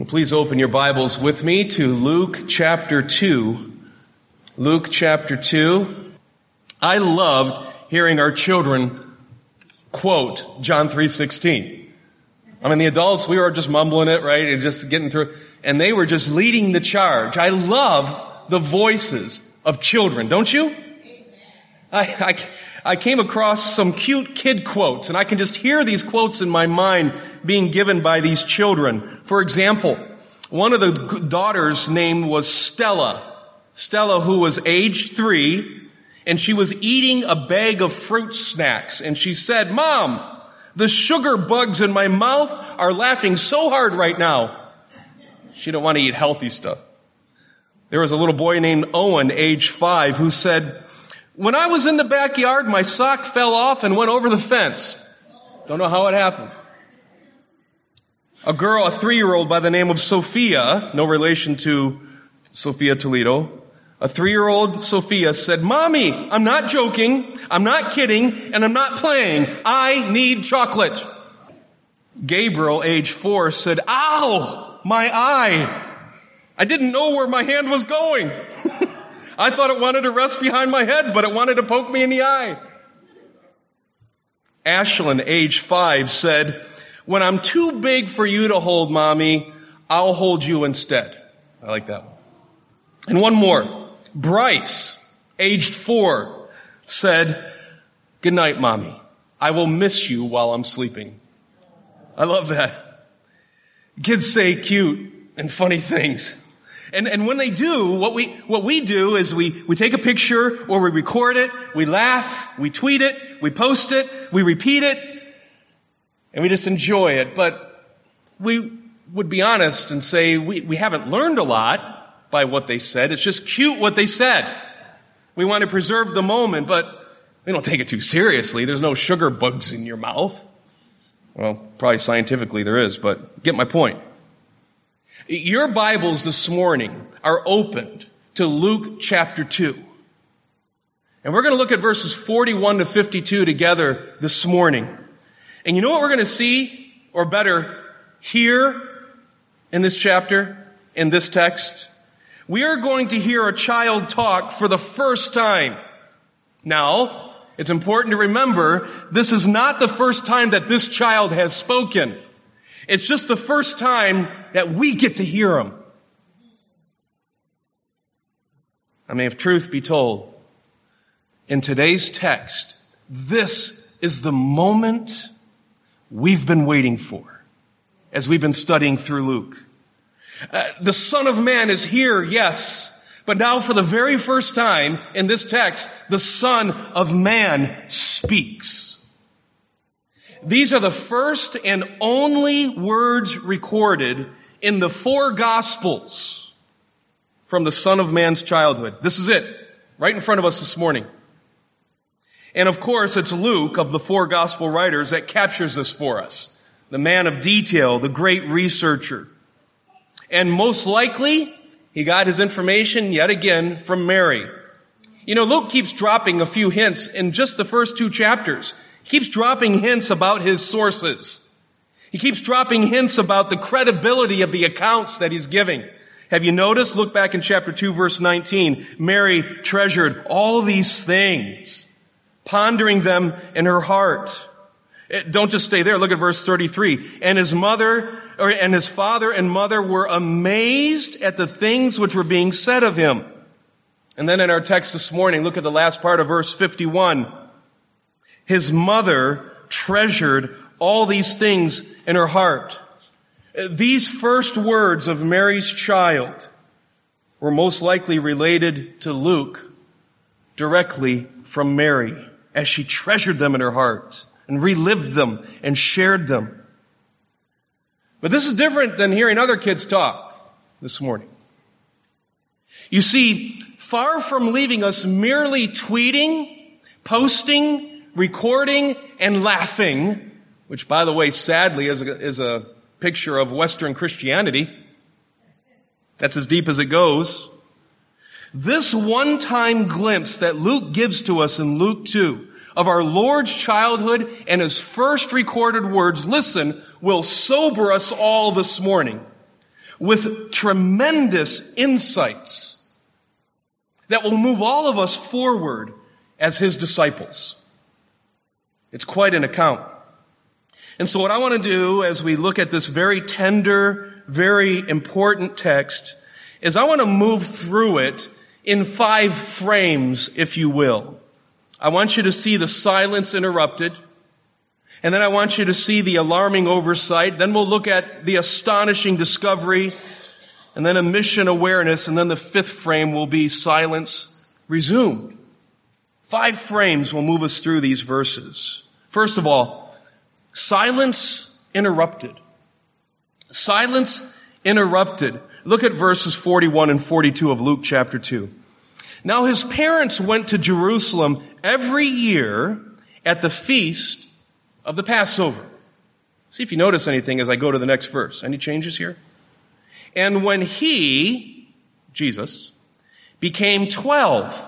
Well, please open your Bibles with me to Luke chapter 2. Luke chapter 2. I loved hearing our children quote John 3:16. I mean, the adults, we were just mumbling it, right, and just getting through it. And they were just leading the charge. I love the voices of children, don't you? I came across some cute kid quotes, and I can just hear these quotes in my mind being given by these children. For example, one of the daughters' name was Stella. Stella, who was age 3, and she was eating a bag of fruit snacks. And she said, "Mom, the sugar bugs in my mouth are laughing so hard right now." She didn't want to eat healthy stuff. There was a little boy named Owen, age 5, who said, "When I was in the backyard, my sock fell off and went over the fence." Don't know how it happened. A girl, a 3-year-old by the name of Sophia, no relation to Sophia Toledo, a 3-year-old Sophia said, "Mommy, I'm not joking, I'm not kidding, and I'm not playing. I need chocolate." Gabriel, age 4, said, "Ow, my eye. I didn't know where my hand was going. I thought it wanted to rest behind my head, but it wanted to poke me in the eye." Ashlyn, age 5, said, "When I'm too big for you to hold, Mommy, I'll hold you instead." I like that one. And one more. Bryce, aged 4, said, "Good night, Mommy. I will miss you while I'm sleeping." I love that. Kids say cute and funny things. And when they do, what we do is we take a picture or we record it, we laugh, we tweet it, we post it, we repeat it, and we just enjoy it. But we would be honest and say we haven't learned a lot by what they said. It's just cute what they said. We want to preserve the moment, but we don't take it too seriously. There's no sugar bugs in your mouth. Well, probably scientifically there is, but get my point. Your Bibles this morning are opened to Luke chapter 2. And we're going to look at verses 41 to 52 together this morning. And you know what we're going to see, or better, hear in this chapter, in this text? We are going to hear a child talk for the first time. Now, it's important to remember, this is not the first time that this child has spoken. It's just the first time that we get to hear him. I mean, if truth be told, in today's text, this is the moment we've been waiting for as we've been studying through Luke. The Son of Man is here, yes, but now for the very first time in this text, the Son of Man speaks. These are the first and only words recorded in the 4 Gospels from the Son of Man's childhood. This is it, right in front of us this morning. And of course, it's Luke of the 4 Gospel writers that captures this for us. The man of detail, the great researcher. And most likely, he got his information yet again from Mary. You know, Luke keeps dropping a few hints in just the first 2 chapters. He keeps dropping hints about his sources. He keeps dropping hints about the credibility of the accounts that he's giving. Have you noticed? Look back in chapter 2, verse 19. Mary treasured all these things, pondering them in her heart. Don't just stay there. Look at verse 33. And his father and mother were amazed at the things which were being said of him. And then in our text this morning, look at the last part of verse 51. His mother treasured all these things in her heart. These first words of Mary's child were most likely related to Luke directly from Mary as she treasured them in her heart and relived them and shared them. But this is different than hearing other kids talk this morning. You see, far from leaving us merely tweeting, posting, recording, and laughing, which, by the way, sadly is a picture of Western Christianity. That's as deep as it goes. This one-time glimpse that Luke gives to us in Luke 2 of our Lord's childhood and his first recorded words, listen, will sober us all this morning. with tremendous insights that will move all of us forward as his disciples. It's quite an account. And so what I want to do as we look at this very tender, very important text is I want to move through it in 5 frames, if you will. I want you to see the silence interrupted. And then I want you to see the alarming oversight. Then we'll look at the astonishing discovery. And then a mission awareness. And then the 5th frame will be silence resumed. 5 frames will move us through these verses. First of all, silence interrupted. Silence interrupted. Look at verses 41 and 42 of Luke chapter 2. Now his parents went to Jerusalem every year at the feast of the Passover. See if you notice anything as I go to the next verse. Any changes here? And when he, Jesus, became 12,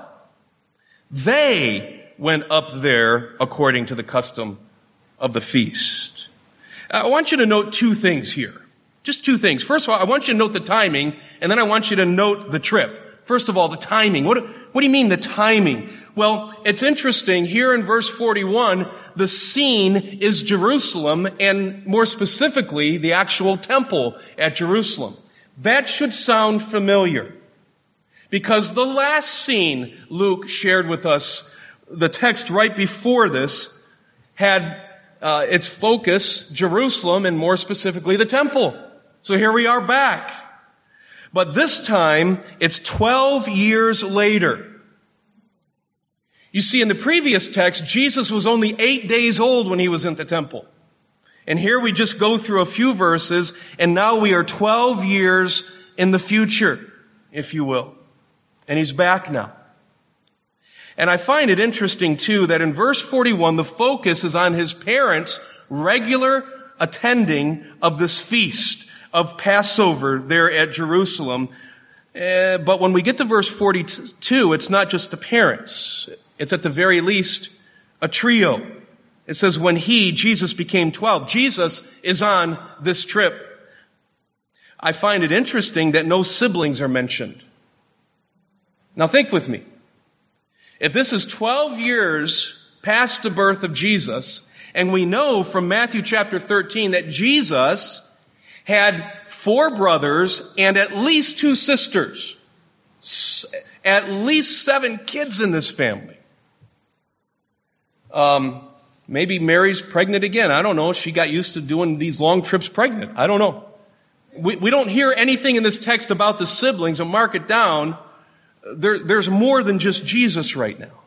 they went up there according to the custom of the feast. I want you to note 2 things here. Just 2 things. First of all, I want you to note the timing, and then I want you to note the trip. First of all, the timing. What do you mean the timing? Well, it's interesting. Here in verse 41, the scene is Jerusalem, and more specifically, the actual temple at Jerusalem. That should sound familiar, because the last scene Luke shared with us, the text right before this, had its focus Jerusalem, and more specifically, the temple. So here we are back. But this time, it's 12 years later. You see, in the previous text, Jesus was only 8 days old when he was in the temple. And here we just go through a few verses, and now we are 12 years in the future, if you will. And he's back now. And I find it interesting, too, that in verse 41, the focus is on his parents' regular attending of this feast of Passover there at Jerusalem. But when we get to verse 42, it's not just the parents. It's at the very least a trio. It says, when he, Jesus, became 12. Jesus is on this trip. I find it interesting that no siblings are mentioned. Now think with me. If this is 12 years past the birth of Jesus, and we know from Matthew chapter 13 that Jesus had 4 brothers and at least 2 sisters. At least 7 kids in this family. Maybe Mary's pregnant again. I don't know. She got used to doing these long trips pregnant. I don't know. We don't hear anything in this text about the siblings, and mark it down. There's more than just Jesus right now.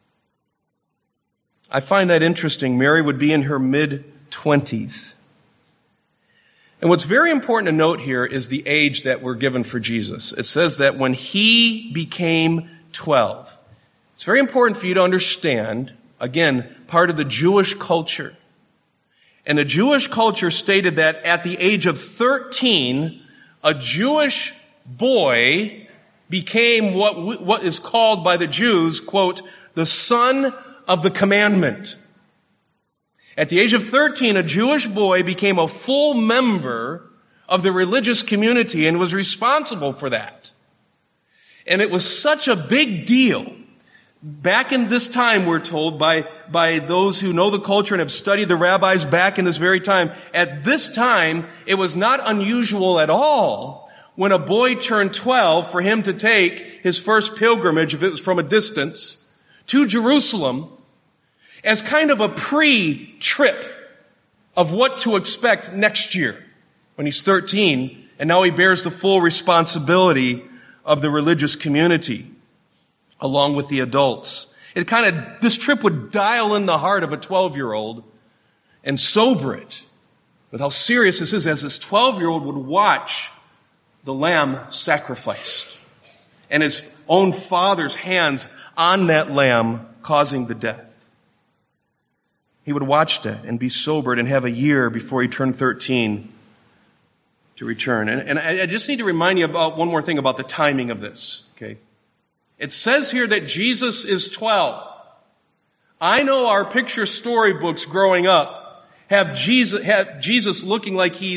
I find that interesting. Mary would be in her mid-20s. And what's very important to note here is the age that we're given for Jesus. It says that when he became 12. It's very important for you to understand, again, part of the Jewish culture. And the Jewish culture stated that at the age of 13, a Jewish boy became what is called by the Jews, quote, the son of the commandment. At the age of 13, a Jewish boy became a full member of the religious community and was responsible for that. And it was such a big deal. Back in this time, we're told by those who know the culture and have studied the rabbis back in this very time, at this time, it was not unusual at all when a boy turned 12 for him to take his first pilgrimage, if it was from a distance, to Jerusalem as kind of a pre-trip of what to expect next year when he's 13, and now he bears the full responsibility of the religious community along with the adults. This trip would dial in the heart of a 12-year-old and sober it with how serious this is, as this 12-year-old would watch the lamb sacrificed and his own father's hands on that lamb causing the death. He would watch that and be sobered and have a year before he turned 13 to return. And I just need to remind you about one more thing about the timing of this, okay? It says here that Jesus is 12. I know our picture storybooks growing up have Jesus looking like he's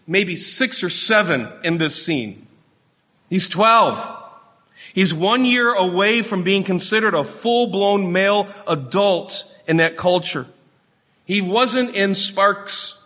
maybe 6 or 7 in this scene. He's 12. He's 1 year away from being considered a full-blown male adult in that culture. He wasn't in Sparks.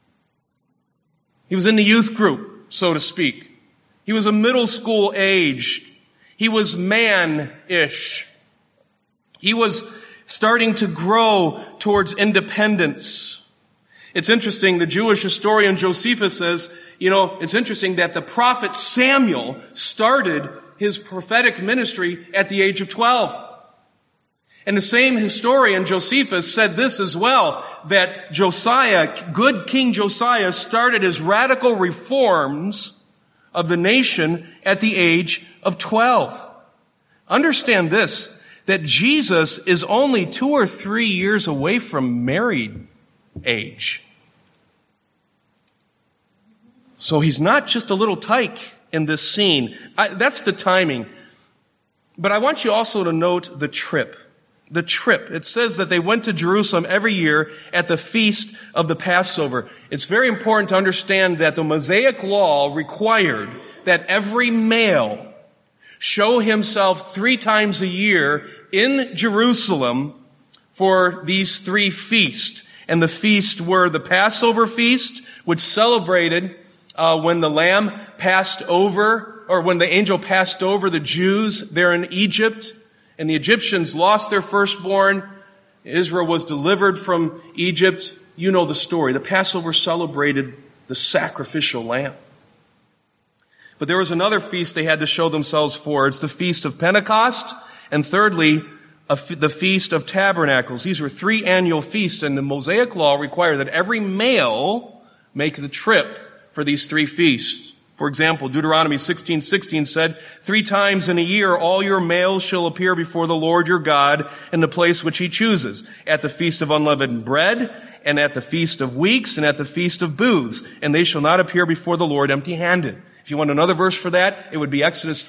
He was in the youth group, so to speak. He was a middle school age. He was man-ish. He was starting to grow towards independence. It's interesting, the Jewish historian Josephus says, it's interesting that the prophet Samuel started his prophetic ministry at the age of 12. And the same historian, Josephus, said this as well, that Josiah, good King Josiah, started his radical reforms of the nation at the age of 12. Understand this, that Jesus is only 2 or 3 years away from married age. So he's not just a little tyke in this scene. That's the timing. But I want you also to note the trip. The trip. It says that they went to Jerusalem every year at the feast of the Passover. It's very important to understand that the Mosaic law required that every male show himself 3 times a year in Jerusalem for these 3 feasts. And the feasts were the Passover feast, which celebrated when the lamb passed over, or when the angel passed over the Jews there in Egypt, and the Egyptians lost their firstborn. Israel was delivered from Egypt. You know the story. The Passover celebrated the sacrificial lamb. But there was another feast they had to show themselves for. It's the Feast of Pentecost, and thirdly, the Feast of Tabernacles. These were 3 annual feasts, and the Mosaic law required that every male make the trip for these 3 feasts. For example, Deuteronomy 16:16 said, 3 times in a year all your males shall appear before the Lord your God in the place which he chooses, at the Feast of Unleavened Bread, and at the Feast of Weeks, and at the Feast of Booths, and they shall not appear before the Lord empty-handed. If you want another verse for that, it would be Exodus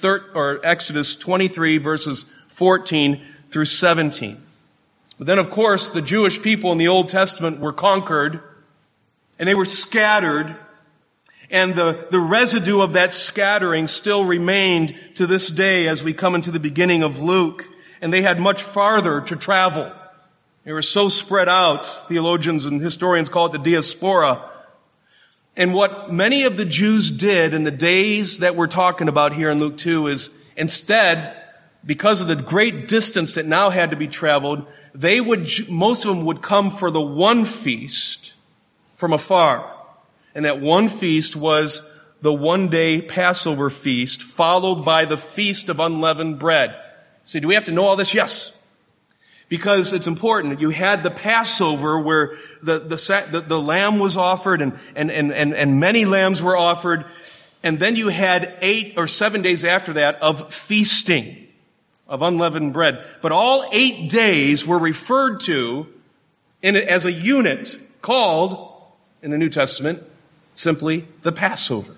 23, verses 14 through 17. But then, of course, the Jewish people in the Old Testament were conquered, and they were scattered. And the residue of that scattering still remained to this day as we come into the beginning of Luke. And they had much farther to travel. They were so spread out, theologians and historians call it the diaspora. And what many of the Jews did in the days that we're talking about here in Luke 2 is instead, because of the great distance that now had to be traveled, most of them would come for the one feast from afar. And that one feast was the 1-day Passover feast, followed by the Feast of Unleavened Bread. See, do we have to know all this? Yes. Because it's important. You had the Passover where the lamb was offered and many lambs were offered. And then you had 8 or 7 days after that of feasting of unleavened bread. But all 8 days were referred to as a unit called, in the New Testament, simply the Passover.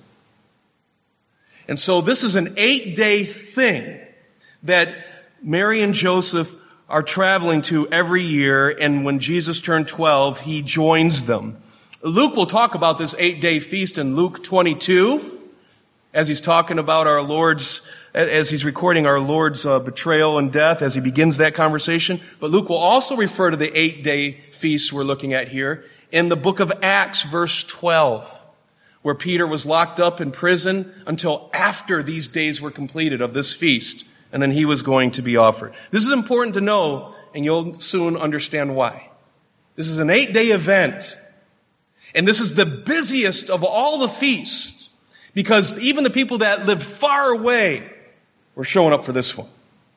And so this is an 8-day thing that Mary and Joseph are traveling to every year, and when Jesus turned 12, he joins them. Luke will talk about this 8-day feast in Luke 22, as he's talking about our Lord's, as he's recording our Lord's betrayal and death, as he begins that conversation. But Luke will also refer to the 8-day feast we're looking at here in the book of Acts, verse 12. Where Peter was locked up in prison until after these days were completed of this feast, and then he was going to be offered. This is important to know, and you'll soon understand why. This is an 8-day event, and this is the busiest of all the feasts, because even the people that lived far away were showing up for this one.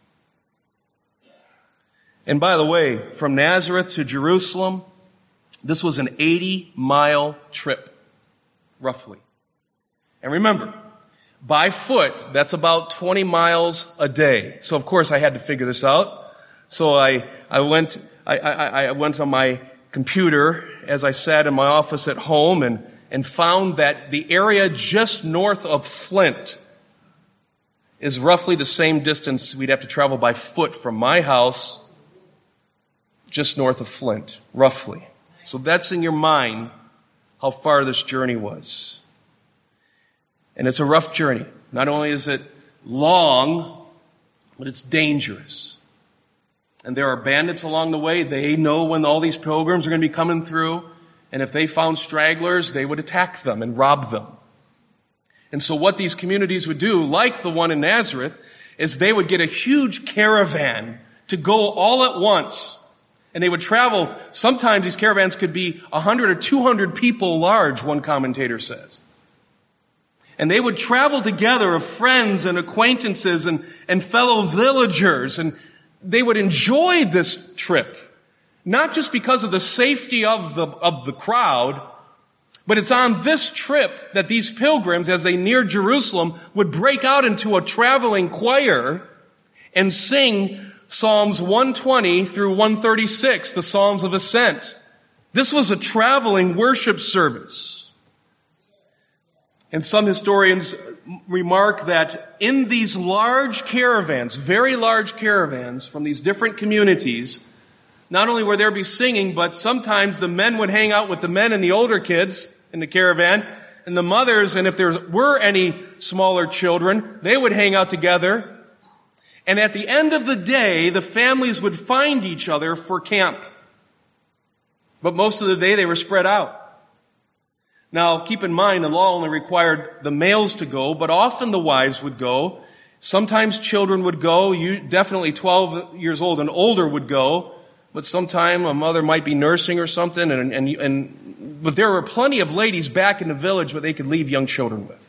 And by the way, from Nazareth to Jerusalem, this was an 80-mile trip. Roughly. And remember, by foot, that's about 20 miles a day. So of course I had to figure this out. So I went on my computer as I sat in my office at home and found that the area just north of Flint is roughly the same distance we'd have to travel by foot from my house just north of Flint, roughly. So that's in your mind how far this journey was. And it's a rough journey. Not only is it long, but it's dangerous. And there are bandits along the way. They know when all these pilgrims are going to be coming through. And if they found stragglers, they would attack them and rob them. And so what these communities would do, like the one in Nazareth, is they would get a huge caravan to go all at once. And they would travel. Sometimes these caravans could be 100 or 200 people large, one commentator says. And they would travel together of friends and acquaintances and fellow villagers. And they would enjoy this trip. Not just because of the safety of the crowd, but it's on this trip that these pilgrims, as they neared Jerusalem, would break out into a traveling choir and sing Psalms 120 through 136, the Psalms of Ascent. This was a traveling worship service. And some historians remark that in these large caravans, very large caravans from these different communities, not only would there be singing, but sometimes the men would hang out with the men and the older kids in the caravan, and the mothers, and if there were any smaller children, they would hang out together. And at the end of the day, the families would find each other for camp. But most of the day, they were spread out. Now, keep in mind, the law only required the males to go, but often the wives would go. Sometimes children would go. Definitely 12 years old and older would go. But sometime a mother might be nursing or something, but there were plenty of ladies back in the village where they could leave young children with.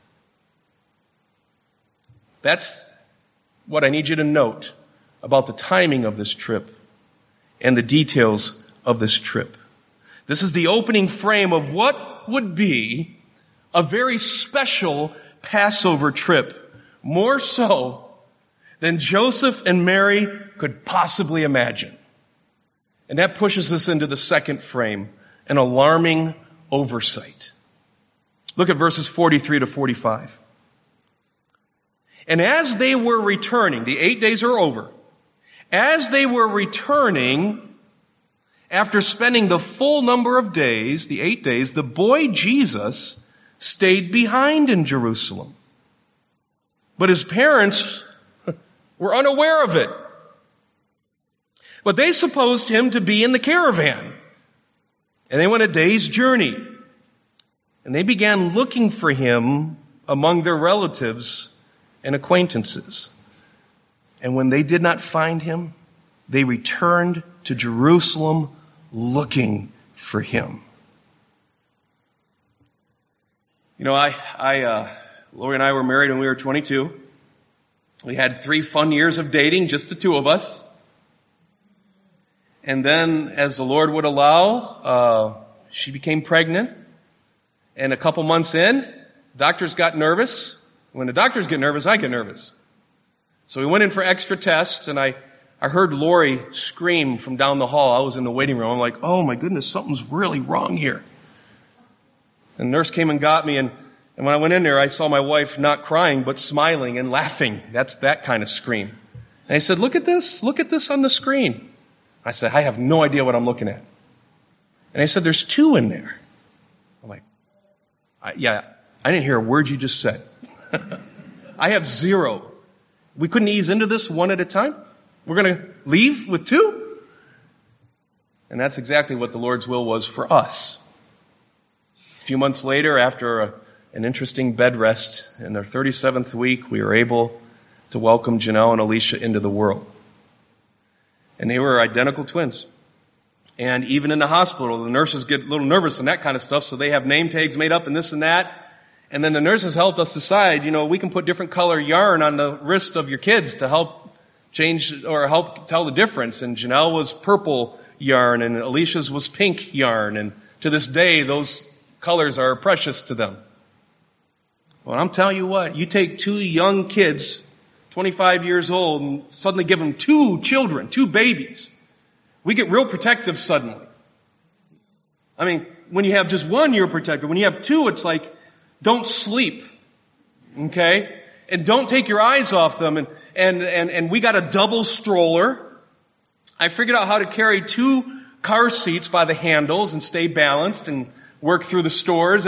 That's what I need you to note about the timing of this trip and the details of this trip. This is the opening frame of what would be a very special Passover trip, more so than Joseph and Mary could possibly imagine. And that pushes us into the second frame, an alarming oversight. Look at verses 43 to 45. And as they were returning, the 8 days are over. As they were returning, after spending the full number of days, the 8 days, the boy Jesus stayed behind in Jerusalem. But his parents were unaware of it. But they supposed him to be in the caravan. And they went a day's journey. And they began looking for him among their relatives and acquaintances. And when they did not find him, they returned to Jerusalem looking for him. You know, Lori and I were married when we were 22. We had 3 fun years of dating, just the two of us. And then, as the Lord would allow, she became pregnant. And a couple months in, doctors got nervous. When the doctors get nervous, I get nervous. So we went in for extra tests, and I heard Lori scream from down the hall. I was in the waiting room. I'm like, oh my goodness, something's really wrong here. And the nurse came and got me, and when I went in there, I saw my wife not crying, but smiling and laughing. That's that kind of scream. And I said, look at this on the screen. I said, I have no idea what I'm looking at. And I said, there's 2 in there. I'm like, I didn't hear a word you just said. I have 0. We couldn't ease into this one at a time. We're going to leave with 2. And that's exactly what the Lord's will was for us. A few months later, after an interesting bed rest in their 37th week, we were able to welcome Janelle and Alicia into the world. And they were identical twins. And even in the hospital, the nurses get a little nervous and that kind of stuff, so they have name tags made up and this and that. And then the nurses helped us decide, we can put different color yarn on the wrist of your kids to help change or help tell the difference. And Janelle was purple yarn and Alicia's was pink yarn. And to this day, those colors are precious to them. Well, I'm telling you what, you take 2 young kids, 25 years old, and suddenly give them 2 children, 2 babies. We get real protective suddenly. I mean, when you have just 1, you're protective. When you have 2, it's like, don't sleep. Okay? And don't take your eyes off them. And we got a double stroller. I figured out how to carry 2 car seats by the handles and stay balanced and work through the stores. And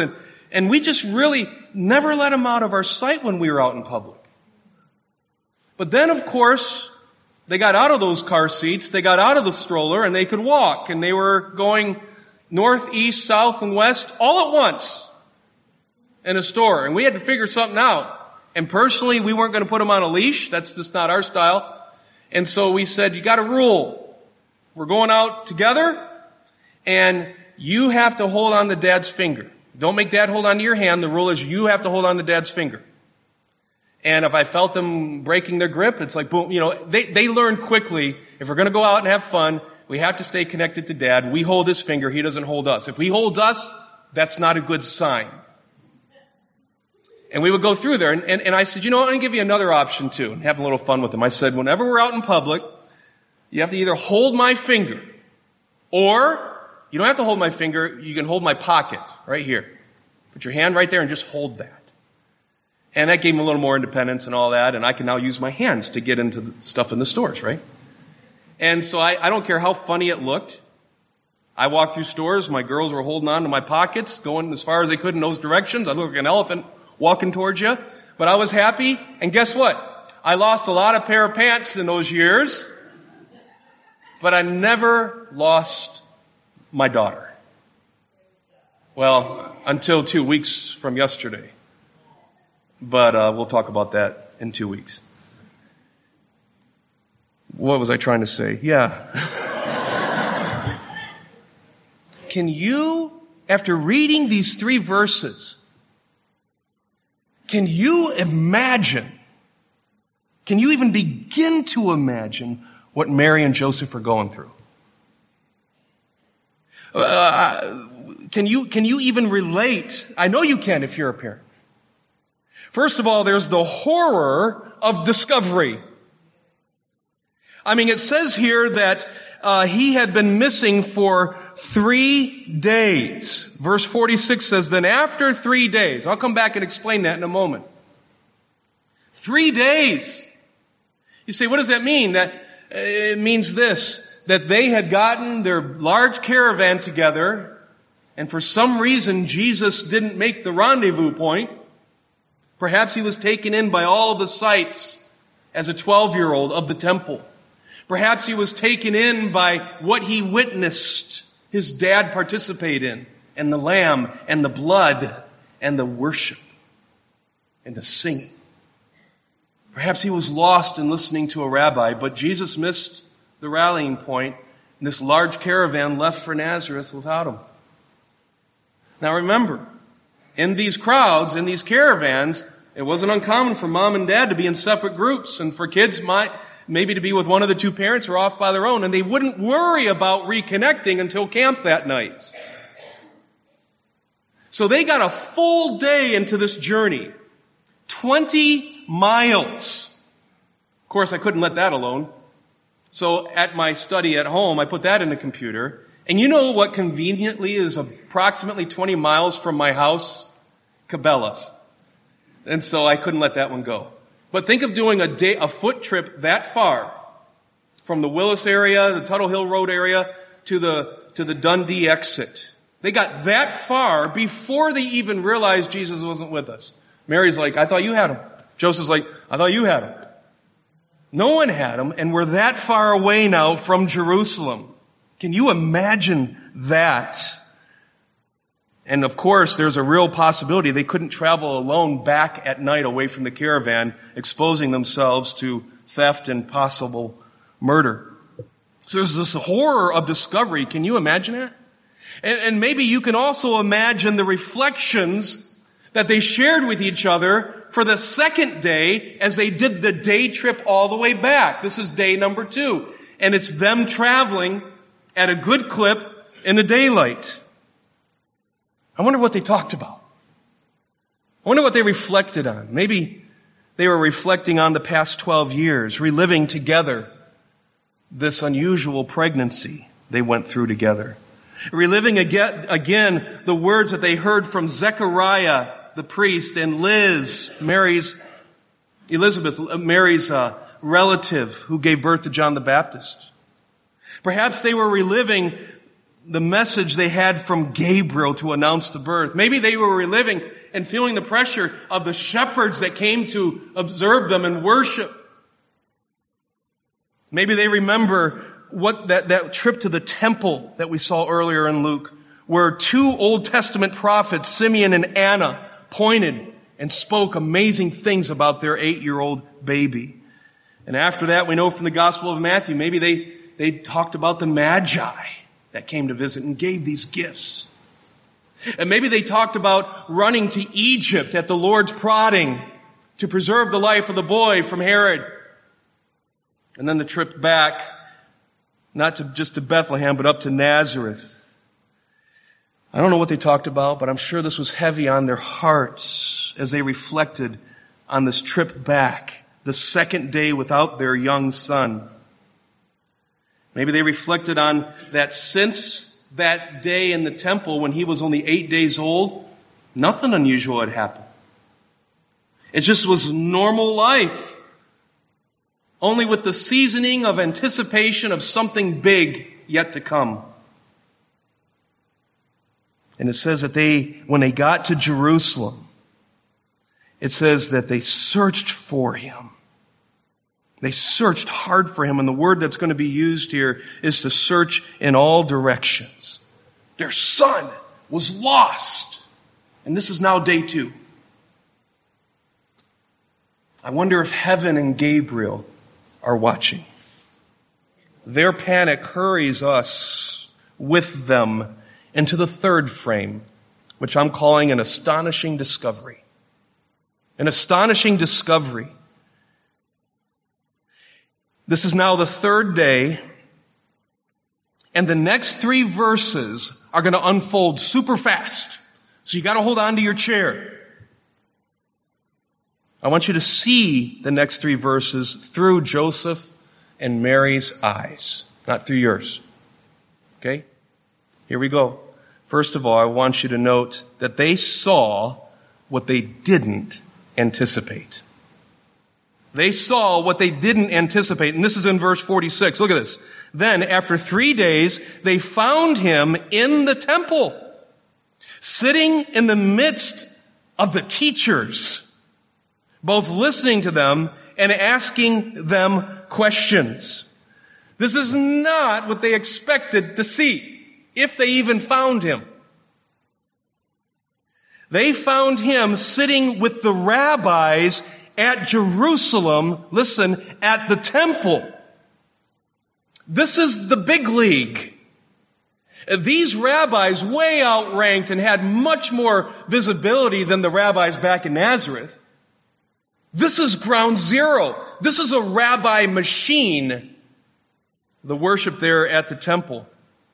And we just really never let them out of our sight when we were out in public. But then, of course, they got out of those car seats, they got out of the stroller, and they could walk. And they were going north, east, south, and west all at once in a store. And we had to figure something out. And personally, we weren't going to put them on a leash. That's just not our style. And so we said, you got a rule. We're going out together, and you have to hold on to Dad's finger. Don't make Dad hold on to your hand. The rule is you have to hold on to Dad's finger. And if I felt them breaking their grip, it's like, boom, they learn quickly, if we're going to go out and have fun, we have to stay connected to Dad. We hold his finger. He doesn't hold us. If he holds us, that's not a good sign. And we would go through there. And I said, I'm going to give you another option too. And having a little fun with them. I said, whenever we're out in public, you have to either hold my finger, or you don't have to hold my finger. You can hold my pocket right here. Put your hand right there and just hold that. And that gave them a little more independence and all that. And I can now use my hands to get into the stuff in the stores, right? And so I don't care how funny it looked. I walked through stores. My girls were holding on to my pockets, going as far as they could in those directions. I looked like an elephant walking towards you. But I was happy. And guess what? I lost a lot of pair of pants in those years. But I never lost my daughter. Well, until 2 weeks from yesterday. But we'll talk about that in 2 weeks. What was I trying to say? Yeah. Can you, after reading these 3 verses, can you imagine, can you even begin to imagine what Mary and Joseph are going through? Can you even relate? I know you can if you're a parent. First of all, there's the horror of discovery. I mean, it says here that he had been missing for 3 days. Verse 46 says, then after 3 days, I'll come back and explain that in a moment. 3 days. You say, what does that mean? That it means this, that they had gotten their large caravan together, and for some reason Jesus didn't make the rendezvous point. Perhaps he was taken in by all of the sights as a 12-year-old of the temple. Perhaps he was taken in by what he witnessed his dad participate in, and the lamb, and the blood, and the worship, and the singing. Perhaps he was lost in listening to a rabbi, but Jesus missed the rallying point, and this large caravan left for Nazareth without him. Now remember, in these crowds, in these caravans, it wasn't uncommon for mom and dad to be in separate groups, and for kids maybe to be with one of the 2 parents or off by their own, and they wouldn't worry about reconnecting until camp that night. So they got a full day into this journey. 20 miles. Of course, I couldn't let that alone. So at my study at home, I put that in the computer. And you know what conveniently is approximately 20 miles from my house? Cabela's. And so I couldn't let that one go. But think of doing a foot trip that far from the Willis area, the Tuttle Hill Road area, to the Dundee exit. They got that far before they even realized Jesus wasn't with us. Mary's like, I thought you had him. Joseph's like, I thought you had him. No one had him, and we're that far away now from Jerusalem. Can you imagine that? And of course, there's a real possibility they couldn't travel alone back at night away from the caravan, exposing themselves to theft and possible murder. So there's this horror of discovery. Can you imagine that? And maybe you can also imagine the reflections that they shared with each other for the second day as they did the day trip all the way back. This is day number 2. And it's them traveling at a good clip in the daylight. I wonder what they talked about. I wonder what they reflected on. Maybe they were reflecting on the past 12 years, reliving together this unusual pregnancy they went through together. Reliving again the words that they heard from Zechariah, the priest, and Elizabeth, Mary's relative who gave birth to John the Baptist. Perhaps they were reliving the message they had from Gabriel to announce the birth. Maybe they were reliving and feeling the pressure of the shepherds that came to observe them and worship. Maybe they remember what that trip to the temple that we saw earlier in Luke, where two Old Testament prophets, Simeon and Anna, pointed and spoke amazing things about their 8-year-old baby. And after that, we know from the Gospel of Matthew, maybe they talked about the Magi that came to visit and gave these gifts. And maybe they talked about running to Egypt at the Lord's prodding to preserve the life of the boy from Herod. And then the trip back, not just to Bethlehem, but up to Nazareth. I don't know what they talked about, but I'm sure this was heavy on their hearts as they reflected on this trip back, the second day without their young son. Maybe they reflected on that since that day in the temple when he was only 8 days old, nothing unusual had happened. It just was normal life, only with the seasoning of anticipation of something big yet to come. And it says that when they got to Jerusalem, it says that they searched for him. They searched hard for him, and the word that's going to be used here is to search in all directions. Their son was lost, and this is now day 2. I wonder if heaven and Gabriel are watching. Their panic hurries us with them into the third frame, which I'm calling an astonishing discovery. An astonishing discovery. This is now the third day, and the next 3 verses are going to unfold super fast. So you got to hold on to your chair. I want you to see the next 3 verses through Joseph and Mary's eyes, not through yours. Okay? Here we go. First of all, I want you to note that they saw what they didn't anticipate. They saw what they didn't anticipate. And this is in verse 46. Look at this. Then, after 3 days, they found him in the temple, sitting in the midst of the teachers, both listening to them and asking them questions. This is not what they expected to see, if they even found him. They found him sitting with the rabbis at Jerusalem, listen, at the temple. This is the big league. These rabbis way outranked and had much more visibility than the rabbis back in Nazareth. This is ground zero. This is a rabbi machine, the worship there at the temple.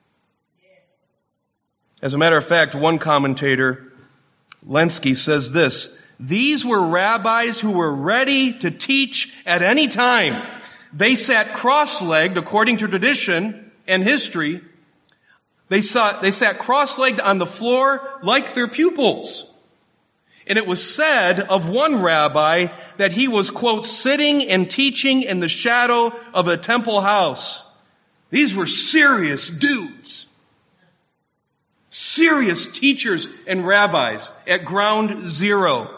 As a matter of fact, one commentator, Lenski, says this: these were rabbis who were ready to teach at any time. They sat cross-legged, according to tradition and history. They sat cross-legged on the floor like their pupils. And it was said of one rabbi that he was, quote, sitting and teaching in the shadow of a temple house. These were serious dudes. Serious teachers and rabbis at ground zero.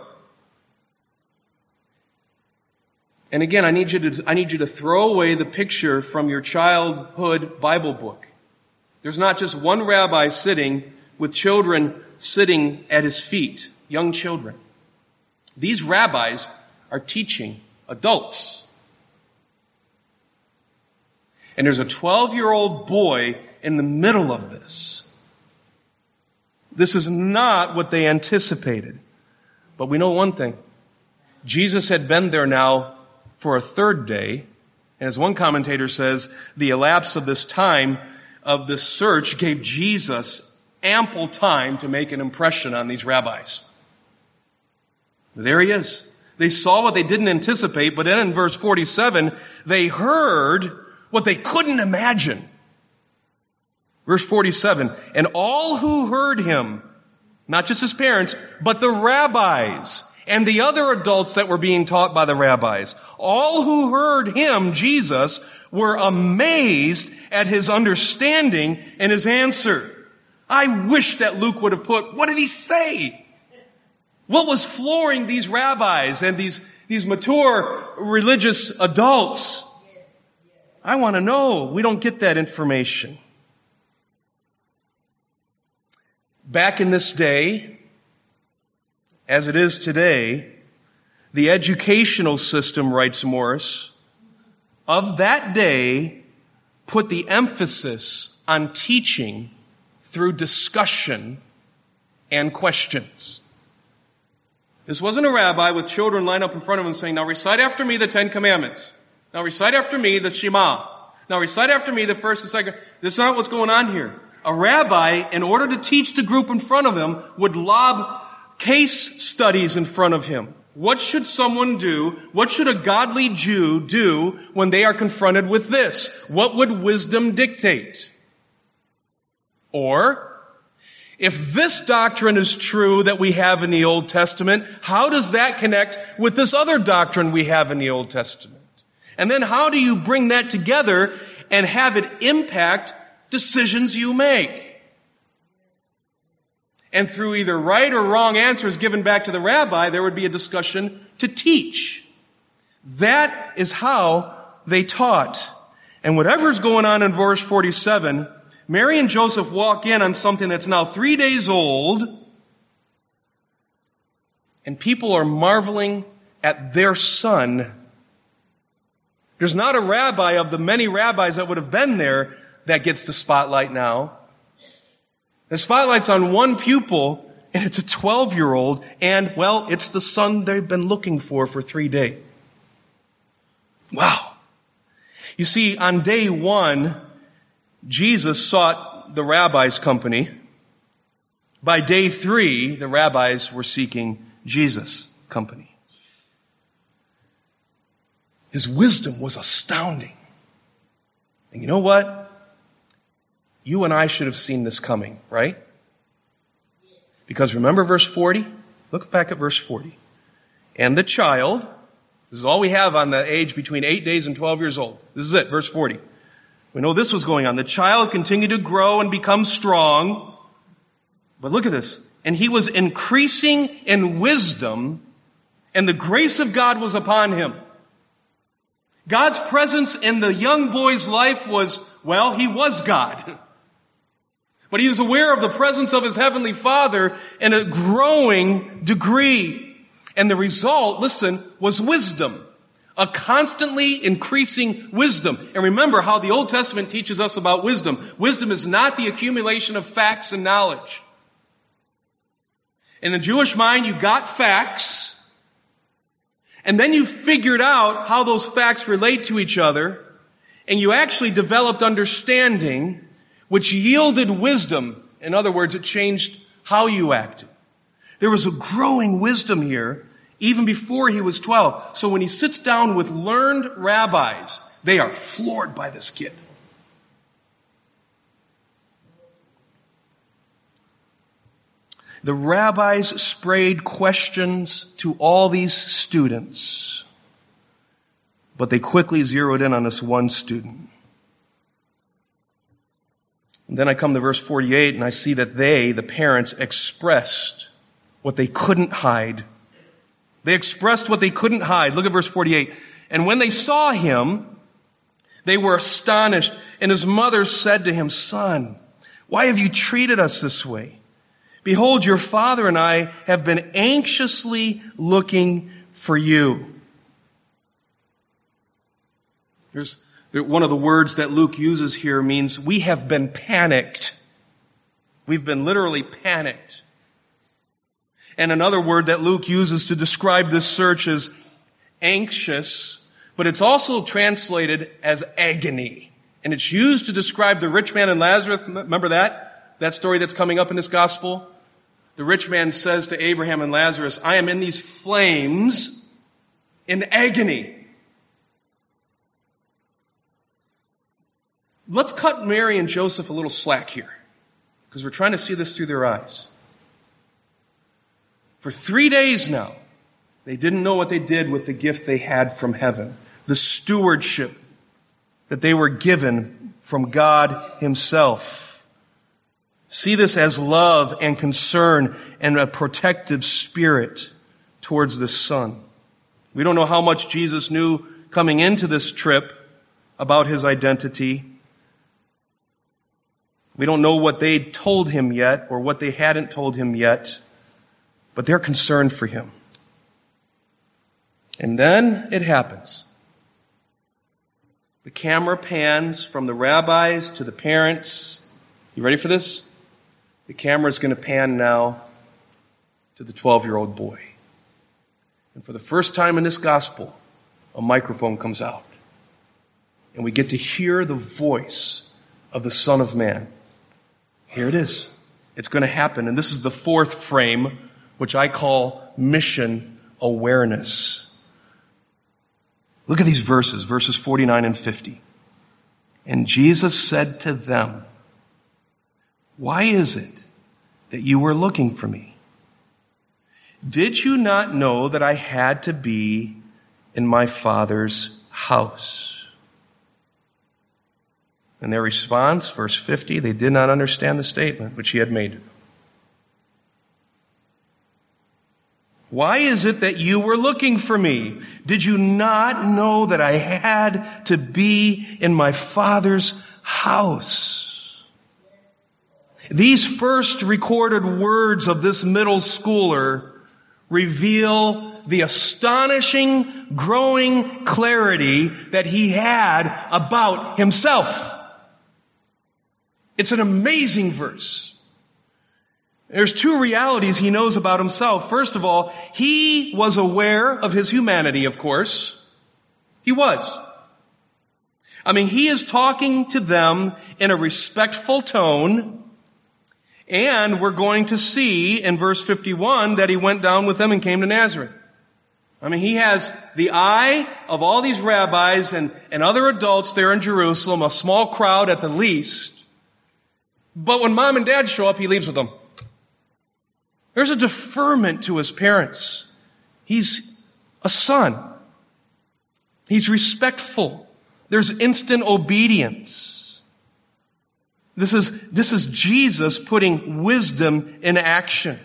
And again, I need you to throw away the picture from your childhood Bible book. There's not just one rabbi sitting with children sitting at his feet, young children. These rabbis are teaching adults. And there's a 12-year-old boy in the middle of this. This is not what they anticipated. But we know one thing. Jesus had been there now for a third day. And as one commentator says, the elapse of this time of this search gave Jesus ample time to make an impression on these rabbis. There he is. They saw what they didn't anticipate, but then in verse 47, they heard what they couldn't imagine. Verse 47, and all who heard him, not just his parents, but the rabbis and the other adults that were being taught by the rabbis, all who heard him, Jesus, were amazed at his understanding and his answer. I wish that Luke would have put, what did he say? What was flooring these rabbis and these mature religious adults? I want to know. We don't get that information. Back in this day, as it is today, the educational system, writes Morris, of that day put the emphasis on teaching through discussion and questions. This wasn't a rabbi with children lined up in front of him saying, now recite after me the 10 Commandments. Now recite after me the Shema. Now recite after me the first and second. This is not what's going on here. A rabbi, in order to teach the group in front of him, would lob case studies in front of him. What should someone do? What should a godly Jew do when they are confronted with this? What would wisdom dictate? Or, if this doctrine is true that we have in the Old Testament, how does that connect with this other doctrine we have in the Old Testament? And then how do you bring that together and have it impact decisions you make? And through either right or wrong answers given back to the rabbi, there would be a discussion to teach. That is how they taught. And whatever's going on in verse 47, Mary and Joseph walk in on something that's now 3 days old, and people are marveling at their son. There's not a rabbi of the many rabbis that would have been there that gets the spotlight now. The spotlight's on one pupil, and it's a 12-year-old, and, well, it's the son they've been looking for 3 days. Wow. You see, on day one, Jesus sought the rabbis' company. By day 3, the rabbis were seeking Jesus' company. His wisdom was astounding. And you know what? You and I should have seen this coming, right? Because remember verse 40? Look back at verse 40. And the child, this is all we have on the age between 8 days and 12 years old. This is it, verse 40. We know this was going on. The child continued to grow and become strong. But look at this. And he was increasing in wisdom, and the grace of God was upon him. God's presence in the young boy's life was, well, he was God. But he was aware of the presence of his heavenly Father in a growing degree. And the result, listen, was wisdom. A constantly increasing wisdom. And remember how the Old Testament teaches us about wisdom. Wisdom is not the accumulation of facts and knowledge. In the Jewish mind, you got facts, and then you figured out how those facts relate to each other, and you actually developed understanding, which yielded wisdom. In other words, it changed how you acted. There was a growing wisdom here, even before he was 12. So when he sits down with learned rabbis, they are floored by this kid. The rabbis sprayed questions to all these students, but they quickly zeroed in on this one student. And then I come to verse 48, and I see that they, the parents, expressed what they couldn't hide. They expressed what they couldn't hide. Look at verse 48. And when they saw him, they were astonished, and his mother said to him, "Son, why have you treated us this way? Behold, your father and I have been anxiously looking for you." One of the words that Luke uses here means we have been panicked. We've been literally panicked. And another word that Luke uses to describe this search is anxious, but it's also translated as agony. And it's used to describe the rich man and Lazarus. Remember that? That story that's coming up in this gospel? The rich man says to Abraham and Lazarus, "I am in these flames in agony." Let's cut Mary and Joseph a little slack here, because we're trying to see this through their eyes. For 3 days now, They didn't know what they did with the gift they had from heaven, the stewardship that they were given from God himself. See this as love and concern and a protective spirit towards this son. We don't know how much Jesus knew coming into this trip about his identity. We don't know what they'd told him yet or what they hadn't told him yet, but they're concerned for him. And then it happens. The camera pans from the rabbis to the parents. You ready for this? The camera is going to pan now to the 12-year-old boy. And for the first time in this gospel, a microphone comes out. And we get to hear the voice of the Son of Man. Here it is. It's going to happen. And this is the fourth frame, which I call mission awareness. Look at these verses 49 and 50. And Jesus said to them, "Why is it that you were looking for me? Did you not know that I had to be in my Father's house?" And their response, verse 50, they did not understand the statement which he had made. "Why is it that you were looking for me? Did you not know that I had to be in my Father's house?" These first recorded words of this middle schooler reveal the astonishing, growing clarity that he had about himself. It's an amazing verse. There's two realities he knows about himself. First of all, he was aware of his humanity, of course. He was. He is talking to them in a respectful tone. And we're going to see in verse 51 that he went down with them and came to Nazareth. He has the eye of all these rabbis and other adults there in Jerusalem, a small crowd at the least. But when mom and dad show up, he leaves with them. There's a deferment to his parents. He's a son. He's respectful. There's instant obedience. This is Jesus putting wisdom in action.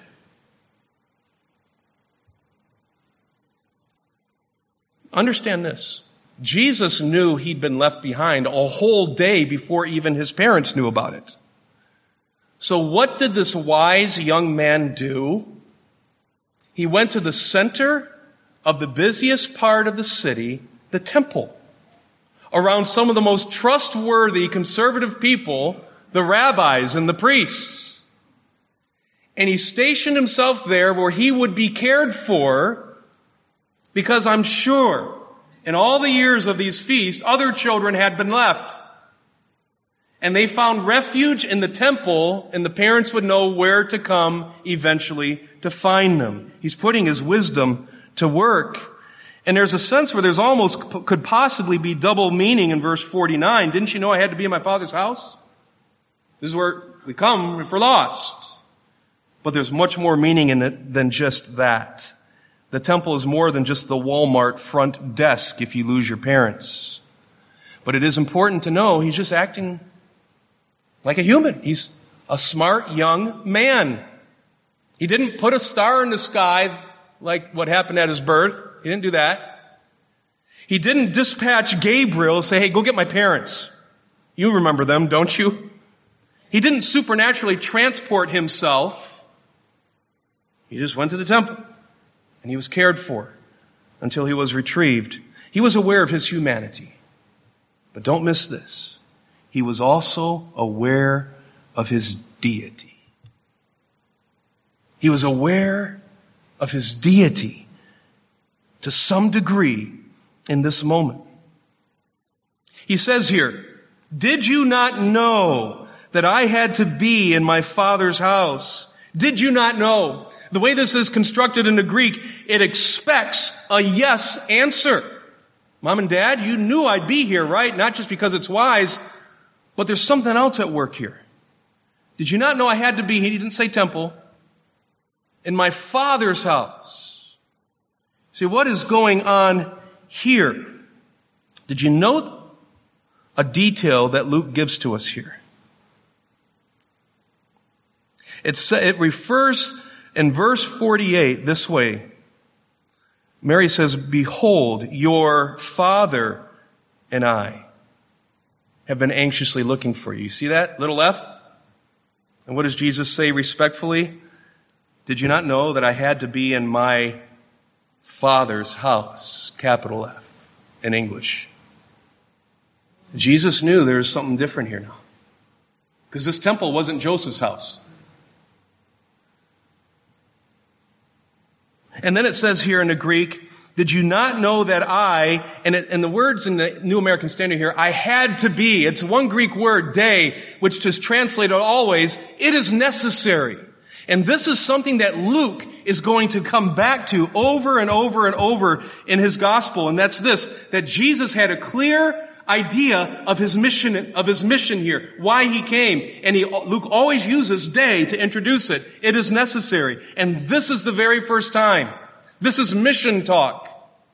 Understand this. Jesus knew he'd been left behind a whole day before even his parents knew about it. So what did this wise young man do? He went to the center of the busiest part of the city, the temple, around some of the most trustworthy conservative people, the rabbis and the priests. And he stationed himself there where he would be cared for, because I'm sure in all the years of these feasts, other children had been left. And they found refuge in the temple, and the parents would know where to come eventually to find them. He's putting his wisdom to work. And there's a sense where there's almost could possibly be double meaning in verse 49. Didn't you know I had to be in my Father's house? This is where we come if we're lost. But there's much more meaning in it than just that. The temple is more than just the Walmart front desk if you lose your parents. But it is important to know he's just acting like a human. He's a smart young man. He didn't put a star in the sky like what happened at his birth. He didn't do that. He didn't dispatch Gabriel and say, "Hey, go get my parents." You remember them, don't you? He didn't supernaturally transport himself. He just went to the temple and he was cared for until he was retrieved. He was aware of his humanity. But don't miss this. He was also aware of his deity. He was aware of his deity to some degree in this moment. He says here, "Did you not know that I had to be in my Father's house?" Did you not know? The way this is constructed in the Greek, it expects a yes answer. Mom and Dad, you knew I'd be here, right? Not just because it's wise, but there's something else at work here. Did you not know I had to be, he didn't say temple, in my Father's house? See, what is going on here? Did you note a detail that Luke gives to us here? It refers in verse 48 this way. Mary says, "Behold, your father and I have been anxiously looking for you." You see that little f? And what does Jesus say respectfully? "Did you not know that I had to be in my Father's house?" Capital F in English. Jesus knew there was something different here now. Because this temple wasn't Joseph's house. And then it says here in the Greek, "Did you not know that I," and the words in the New American Standard here, "I had to be." It's one Greek word, "day," which is translated always, "it is necessary." And this is something that Luke is going to come back to over and over and over in his gospel. And that's this, that Jesus had a clear idea of his mission here, why he came. And Luke always uses "day" to introduce it. It is necessary. And this is the very first time. This is mission talk.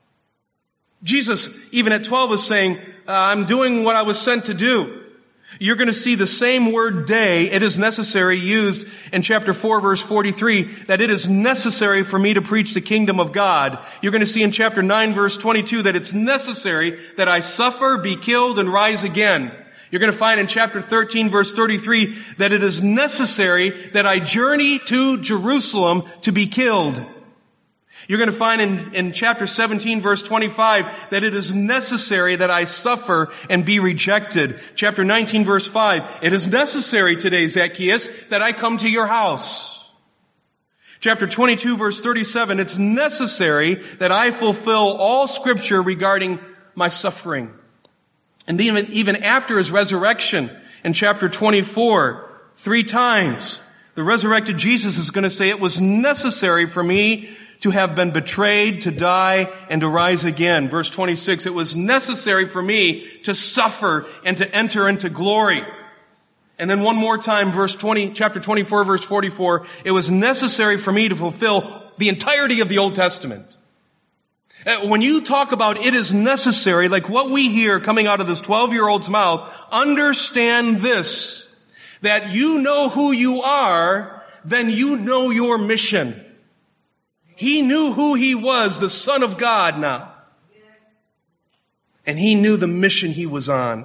Jesus, even at 12, is saying, "I'm doing what I was sent to do." You're going to see the same word "day," "it is necessary," used in chapter 4, verse 43, that it is necessary for me to preach the kingdom of God. You're going to see in chapter 9, verse 22, that it's necessary that I suffer, be killed, and rise again. You're going to find in chapter 13, verse 33, that it is necessary that I journey to Jerusalem to be killed. You're going to find in chapter 17, verse 25, that it is necessary that I suffer and be rejected. Chapter 19, verse 5, it is necessary today, Zacchaeus, that I come to your house. Chapter 22, verse 37, it's necessary that I fulfill all Scripture regarding my suffering. And even after his resurrection, in chapter 24, 3 times, the resurrected Jesus is going to say, it was necessary for me to have been betrayed, to die, and to rise again. Verse 26, it was necessary for me to suffer and to enter into glory. And then one more time, chapter 24, verse 44, it was necessary for me to fulfill the entirety of the Old Testament. When you talk about it is necessary, like what we hear coming out of this 12-year-old's mouth, understand this, that you know who you are, then you know your mission. He knew who he was, the Son of God now. And he knew the mission he was on.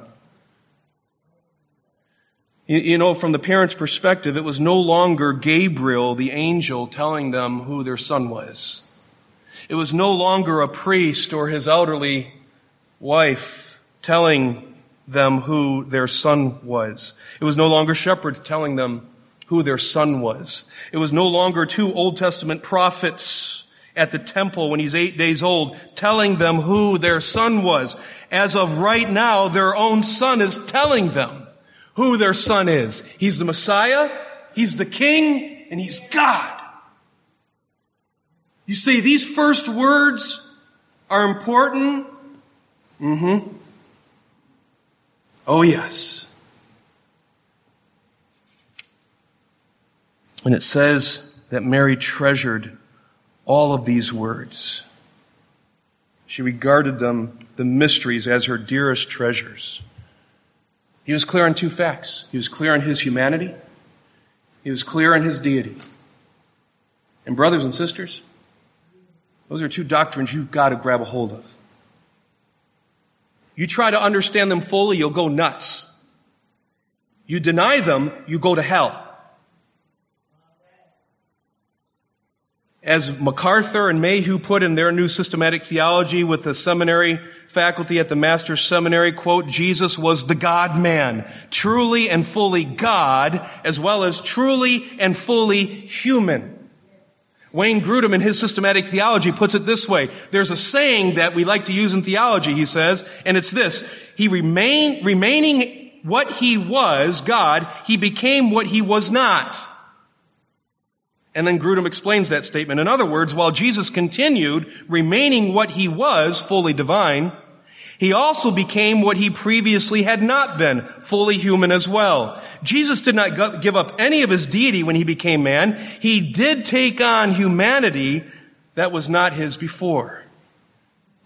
You know, from the parents' perspective, it was no longer Gabriel, the angel, telling them who their son was. It was no longer a priest or his elderly wife telling them who their son was. It was no longer shepherds telling them who their son was. It was no longer 2 Old Testament prophets at the temple when he's 8 days old telling them who their son was. As of right now, their own son is telling them who their son is. He's the Messiah, he's the King, and he's God. You see, these first words are important. Oh, yes. And it says that Mary treasured all of these words. She regarded them, the mysteries, as her dearest treasures. He was clear on 2 facts. He was clear on his humanity. He was clear on his deity. And brothers and sisters, those are 2 doctrines you've got to grab a hold of. You try to understand them fully, you'll go nuts. You deny them, you go to hell. As MacArthur and Mayhew put in their new systematic theology with the seminary faculty at the Master's Seminary, quote, Jesus was the God-man, truly and fully God, as well as truly and fully human. Wayne Grudem in his systematic theology puts it this way. There's a saying that we like to use in theology, he says, and it's this. He remaining what he was, God, he became what he was not. And then Grudem explains that statement. In other words, while Jesus continued remaining what he was, fully divine, he also became what he previously had not been, fully human as well. Jesus did not give up any of his deity when he became man. He did take on humanity that was not his before.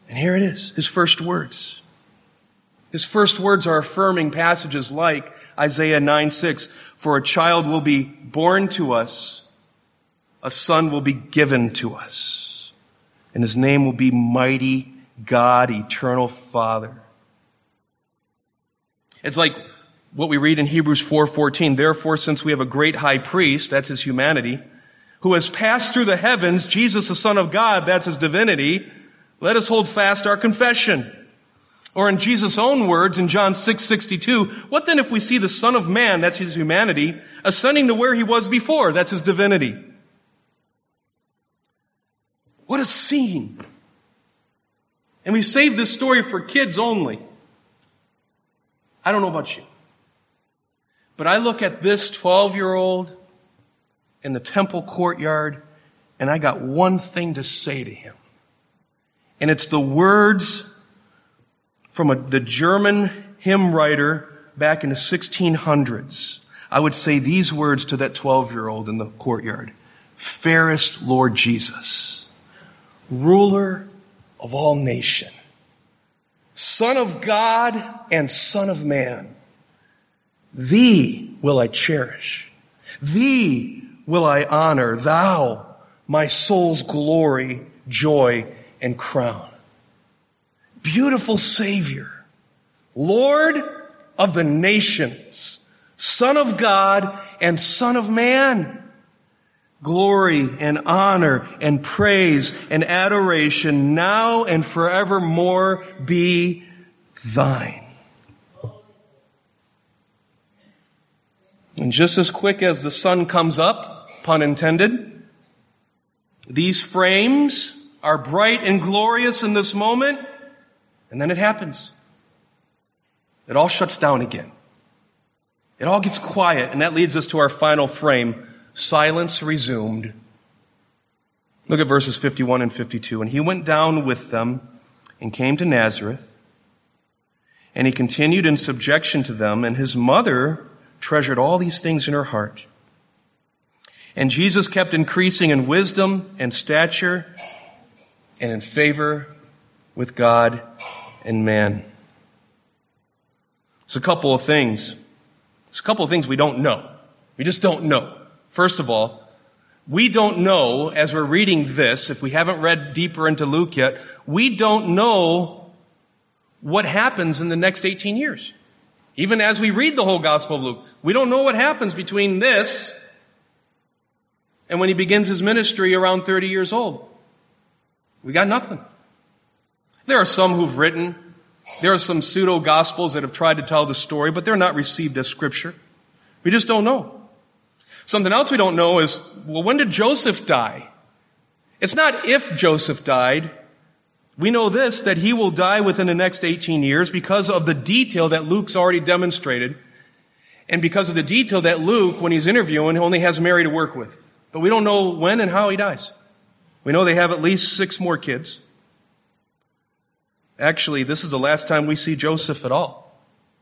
And here it is, his first words. His first words are affirming passages like Isaiah 9:6, "For a child will be born to us, a son will be given to us, and his name will be Mighty God, Eternal Father." It's like what we read in Hebrews 4:14, "Therefore, since we have a great high priest," that's his humanity, "who has passed through the heavens, Jesus the Son of God," that's his divinity, "let us hold fast our confession." Or in Jesus' own words in John 6:62, "What then if we see the Son of Man," that's his humanity, "ascending to where he was before," that's his divinity. What a scene. And we saved this story for kids only. I don't know about you, but I look at this 12-year-old in the temple courtyard, and I got one thing to say to him. And it's the words from the German hymn writer back in the 1600s. I would say these words to that 12-year-old in the courtyard: "Fairest Lord Jesus, ruler of all nation, Son of God and Son of Man, Thee will I cherish, Thee will I honor, Thou, my soul's glory, joy, and crown." Beautiful Savior, Lord of the nations, Son of God and Son of Man. Glory and honor and praise and adoration now and forevermore be thine. And just as quick as the sun comes up, pun intended, these frames are bright and glorious in this moment, and then it happens. It all shuts down again. It all gets quiet, and that leads us to our final frame: silence resumed. Look at verses 51 and 52. "And he went down with them and came to Nazareth, and he continued in subjection to them, and his mother treasured all these things in her heart. And Jesus kept increasing in wisdom and stature and in favor with God and man." There's a couple of things. There's a couple of things we don't know. We just don't know. First of all, we don't know, as we're reading this, if we haven't read deeper into Luke yet, we don't know what happens in the next 18 years. Even as we read the whole Gospel of Luke, we don't know what happens between this and when he begins his ministry around 30 years old. We got nothing. There are some who've written, there are some pseudo-gospels that have tried to tell the story, but they're not received as scripture. We just don't know. Something else we don't know is, well, when did Joseph die? It's not if Joseph died. We know this, that he will die within the next 18 years because of the detail that Luke's already demonstrated, and because of the detail that Luke, when he's interviewing, only has Mary to work with. But we don't know when and how he dies. We know they have at least 6 more kids. Actually, this is the last time we see Joseph at all.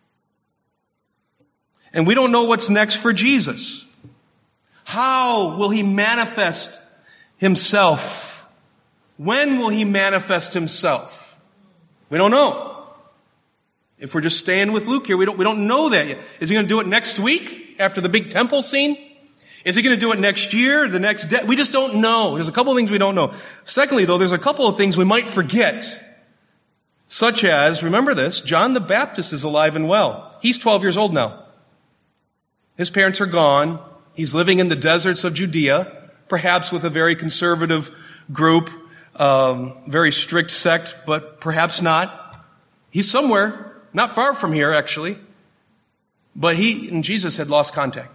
And we don't know what's next for Jesus. How will he manifest himself? When will he manifest himself? We don't know. If we're just staying with Luke here, we don't know that yet. Is he going to do it next week after the big temple scene? Is he going to do it next year, the next day? We just don't know. There's a couple of things we don't know. Secondly, though, there's a couple of things we might forget. Such as, remember this, John the Baptist is alive and well. He's 12 years old now. His parents are gone. He's living in the deserts of Judea, perhaps with a very conservative group, very strict sect, but perhaps not. He's somewhere, not far from here, actually. But he and Jesus had lost contact.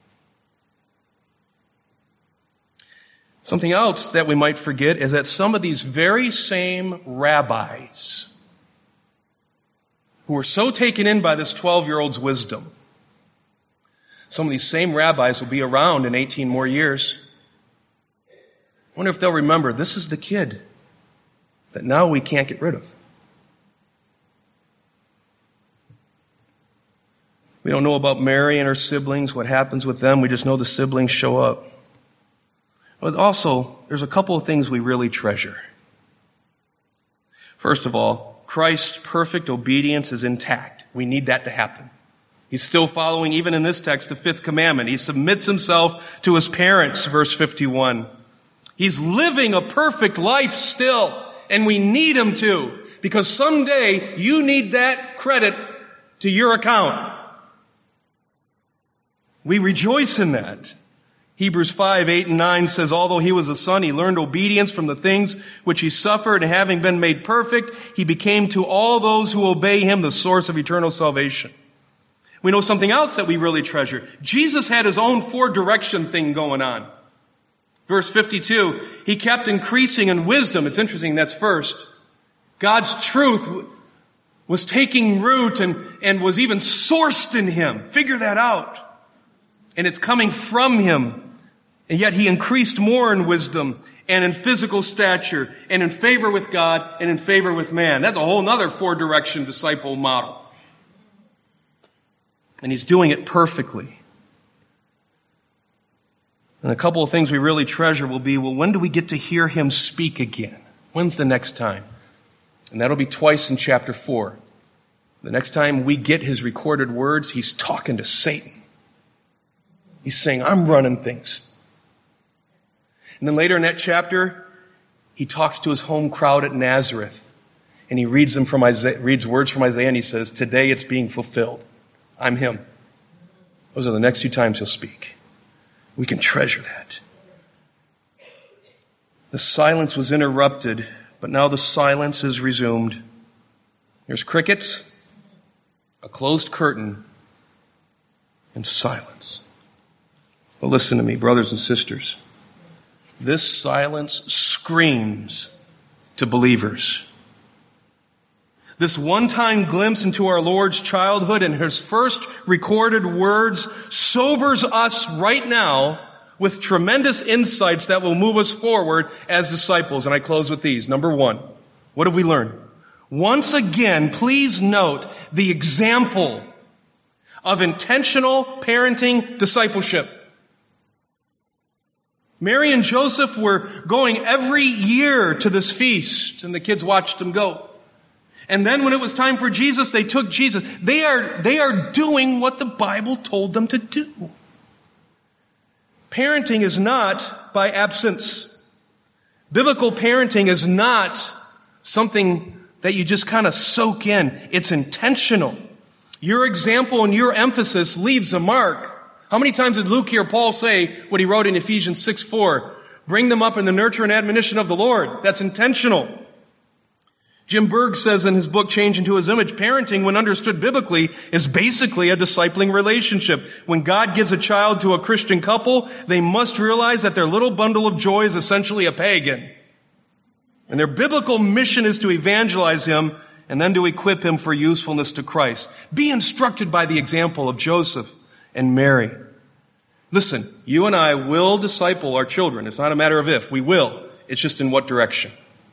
Something else that we might forget is that some of these very same rabbis who were so taken in by this 12-year-old's wisdom, some of these same rabbis will be around in 18 more years. I wonder if they'll remember, this is the kid that now we can't get rid of. We don't know about Mary and her siblings, what happens with them. We just know the siblings show up. But also, there's a couple of things we really treasure. First of all, Christ's perfect obedience is intact. We need that to happen. He's still following, even in this text, the fifth commandment. He submits himself to his parents, verse 51. He's living a perfect life still, and we need him to, because someday you need that credit to your account. We rejoice in that. Hebrews 5, 8, and 9 says, although he was a son, he learned obedience from the things which he suffered, and having been made perfect, he became to all those who obey him the source of eternal salvation. We know something else that we really treasure. Jesus had his own four-direction thing going on. Verse 52, he kept increasing in wisdom. It's interesting, that's first. God's truth was taking root and was even sourced in him. Figure that out. And it's coming from him. And yet he increased more in wisdom and in physical stature and in favor with God and in favor with man. That's a whole other four-direction disciple model. And he's doing it perfectly. And a couple of things we really treasure will be, well, when do we get to hear him speak again? When's the next time? And that'll be twice in chapter 4. The next time we get his recorded words, he's talking to Satan. He's saying, I'm running things. And then later in that chapter, he talks to his home crowd at Nazareth. And he reads words from Isaiah, and he says, today it's being fulfilled. I'm him. Those are the next two times he'll speak. We can treasure that. The silence was interrupted, but now the silence is resumed. There's crickets, a closed curtain, and silence. But listen to me, brothers and sisters. This silence screams to believers. This one-time glimpse into our Lord's childhood and his first recorded words sobers us right now with tremendous insights that will move us forward as disciples. And I close with these. Number one, what have we learned? Once again, please note the example of intentional parenting discipleship. Mary and Joseph were going every year to this feast, and the kids watched them go. And then when it was time for Jesus, they took Jesus. They are doing what the Bible told them to do. Parenting is not by absence. Biblical parenting is not something that you just kind of soak in. It's intentional. Your example and your emphasis leaves a mark. How many times did Luke hear Paul say what he wrote in Ephesians 6:4? Bring them up in the nurture and admonition of the Lord. That's intentional. Jim Berg says in his book, Change into His Image, parenting, when understood biblically, is basically a discipling relationship. When God gives a child to a Christian couple, they must realize that their little bundle of joy is essentially a pagan. And their biblical mission is to evangelize him and then to equip him for usefulness to Christ. Be instructed by the example of Joseph and Mary. Listen, you and I will disciple our children. It's not a matter of if. We will. It's just in what direction.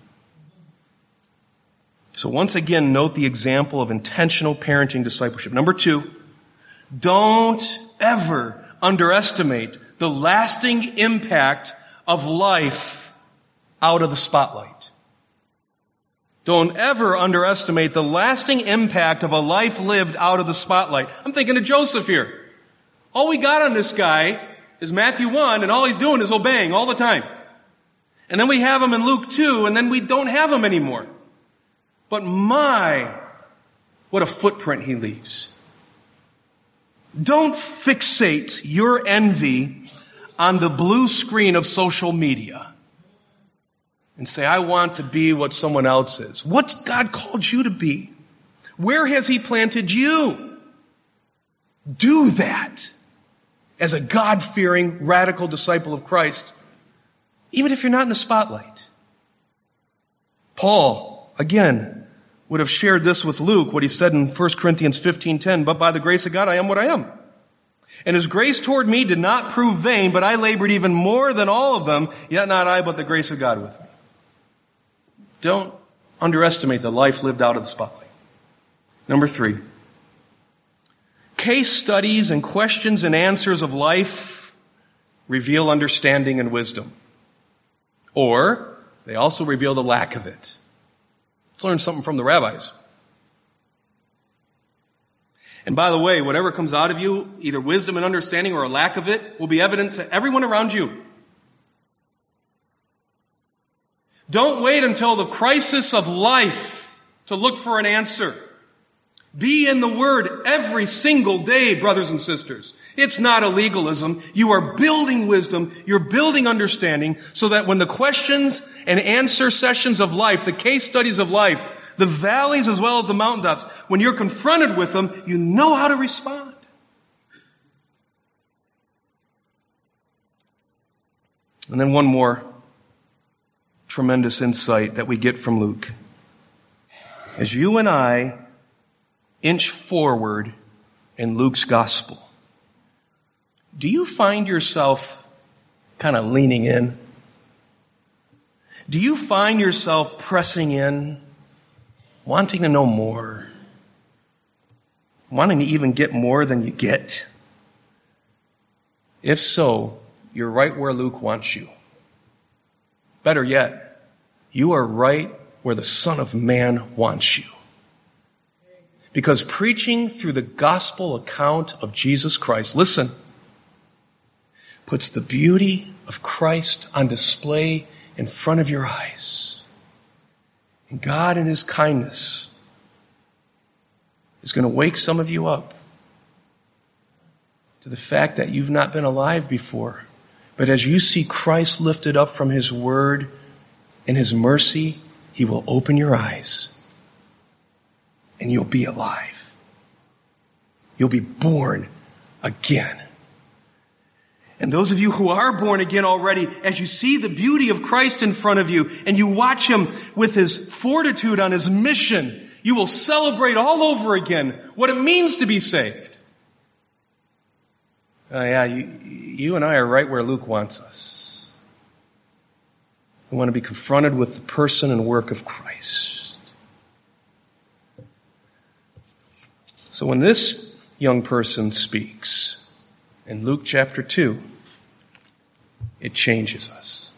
So once again, note the example of intentional parenting discipleship. Number two, don't ever underestimate the lasting impact of life out of the spotlight. Don't ever underestimate the lasting impact of a life lived out of the spotlight. I'm thinking of Joseph here. All we got on this guy is Matthew 1, and all he's doing is obeying all the time. And then we have him in Luke 2, and then we don't have him anymore. But my, what a footprint he leaves. Don't fixate your envy on the blue screen of social media and say, I want to be what someone else is. What's God called you to be? Where has he planted you? Do that as a God-fearing, radical disciple of Christ, even if you're not in the spotlight. Paul, again, would have shared this with Luke, what he said in 1 Corinthians 15:10, but by the grace of God I am what I am. And his grace toward me did not prove vain, but I labored even more than all of them, yet not I, but the grace of God with me. Don't underestimate the life lived out of the spotlight. Number three, case studies and questions and answers of life reveal understanding and wisdom. Or they also reveal the lack of it. Let's learn something from the rabbis. And by the way, whatever comes out of you, either wisdom and understanding or a lack of it, will be evident to everyone around you. Don't wait until the crisis of life to look for an answer. Be in the Word every single day, brothers and sisters. It's not a legalism. You are building wisdom. You're building understanding so that when the questions and answer sessions of life, the case studies of life, the valleys as well as the mountaintops, when you're confronted with them, you know how to respond. And then one more tremendous insight that we get from Luke. As you and I inch forward in Luke's gospel, do you find yourself kind of leaning in? Do you find yourself pressing in, wanting to know more, wanting to even get more than you get? If so, you're right where Luke wants you. Better yet, you are right where the Son of Man wants you. Because preaching through the gospel account of Jesus Christ, listen, puts the beauty of Christ on display in front of your eyes. And God in His kindness is going to wake some of you up to the fact that you've not been alive before. But as you see Christ lifted up from His word and His mercy, He will open your eyes and you'll be alive. You'll be born again. And those of you who are born again already, as you see the beauty of Christ in front of you and you watch Him with His fortitude on His mission, you will celebrate all over again what it means to be saved. You and I are right where Luke wants us. We want to be confronted with the person and work of Christ. So when this young person speaks in Luke chapter 2, it changes us.